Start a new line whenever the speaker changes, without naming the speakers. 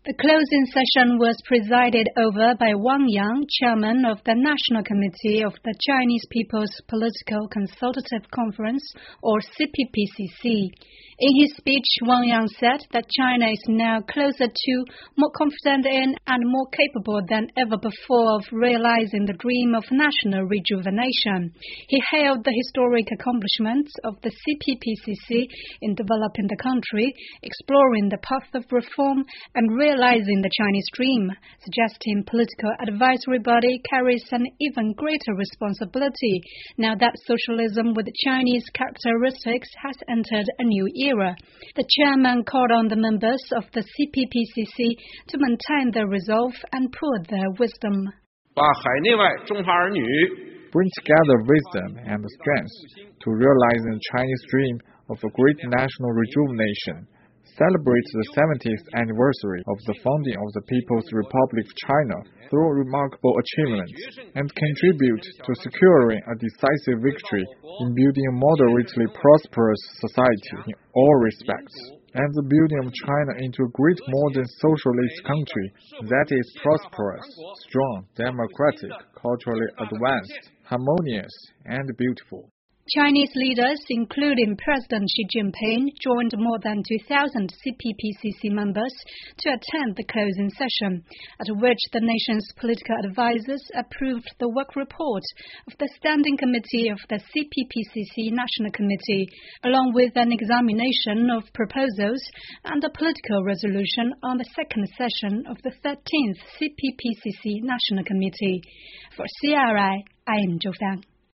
The closing session was presided over by Wang Yang, chairman of the National Committee of the Chinese People's Political Consultative Conference, or CPPCC. In his speech, Wang Yang said that China is now closer to, more confident in, and more capable than ever before of realizing the dream of national rejuvenation. He hailed the historic accomplishments of the CPPCC in developing the country, exploring the path of reform, and realizing the Chinese dream, suggesting political advisory body carries an even greater responsibility now that socialism with Chinese characteristics has entered a new era. The chairman called on the members of the CPPCC to maintain their resolve and pool their wisdom.
Bring together wisdom and strength to realize the Chinese dream of a great national rejuvenation. Celebrate the 70th anniversary of the founding of the People's Republic of China through remarkable achievements, and contribute to securing a decisive victory in building a moderately prosperous society in all respects, and the building of China into a great modern socialist country that is prosperous, strong, democratic, culturally advanced, harmonious, and beautiful.
Chinese leaders, including President Xi Jinping, joined more than 2,000 CPPCC members to attend the closing session, at which the nation's political advisers approved the work report of the Standing Committee of the CPPCC National Committee, along with an examination of proposals and a political resolution on the second session of the 13th CPPCC National Committee. For CRI, I am Zhou Fang.